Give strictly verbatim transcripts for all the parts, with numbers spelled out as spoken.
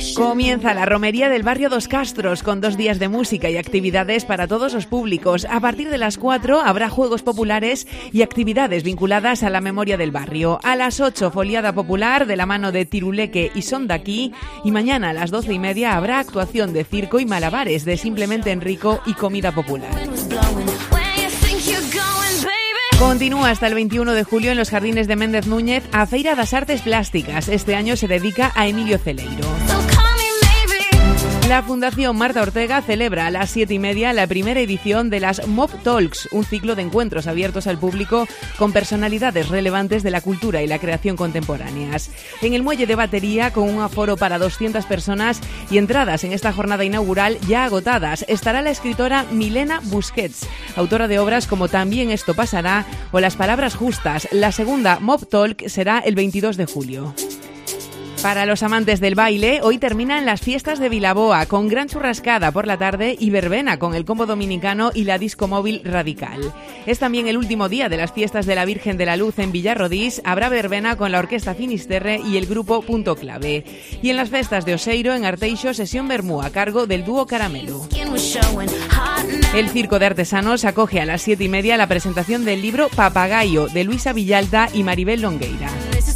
Comienza la romería del barrio Dos Castros con dos días de música y actividades para todos los públicos. A partir de las cuatro habrá juegos populares y actividades vinculadas a la memoria del barrio. A las ocho, foliada popular de la mano de Tiruleque y Son d'Aquí. Y mañana a las doce y media habrá actuación de circo y malabares de Simplemente Enrico y comida popular. Continúa hasta el veintiuno de julio en los Jardines de Méndez Núñez a Feira das Artes Plásticas. Este año se dedica a Emilio Celeiro. La Fundación Marta Ortega celebra a las siete y media la primera edición de las Mob Talks, un ciclo de encuentros abiertos al público con personalidades relevantes de la cultura y la creación contemporáneas. En el Muelle de Batería, con un aforo para doscientas personas y entradas en esta jornada inaugural ya agotadas, estará la escritora Milena Busquets, autora de obras como También esto pasará o Las palabras justas. La segunda Mob Talk será el veintidós de julio. Para los amantes del baile, hoy terminan las fiestas de Vilaboa con gran churrascada por la tarde y verbena con el combo dominicano y la disco móvil Radical. Es también el último día de las fiestas de la Virgen de la Luz en Villarrodís. Habrá verbena con la Orquesta Finisterre y el grupo Punto Clave. Y en las festas de Oseiro, en Arteixo, sesión Bermú a cargo del dúo Caramelo. El Circo de Artesanos acoge a las siete y media la presentación del libro Papagayo de Luisa Villalta y Maribel Longueira.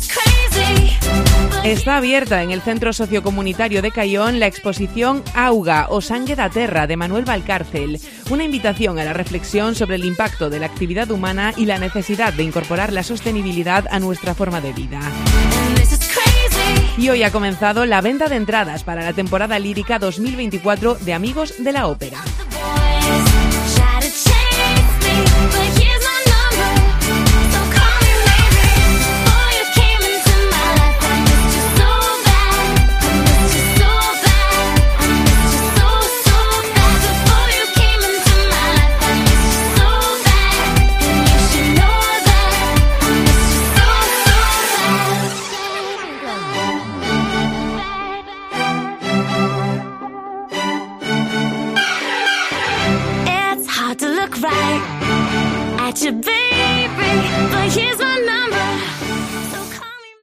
Está abierta en el Centro Sociocomunitario de Caión la exposición Auga o Sangue da Terra de Manuel Valcárcel, una invitación a la reflexión sobre el impacto de la actividad humana y la necesidad de incorporar la sostenibilidad a nuestra forma de vida. Y hoy ha comenzado la venta de entradas para la temporada lírica dos mil veinticuatro de Amigos de la Ópera. Right at your baby, but here's my number.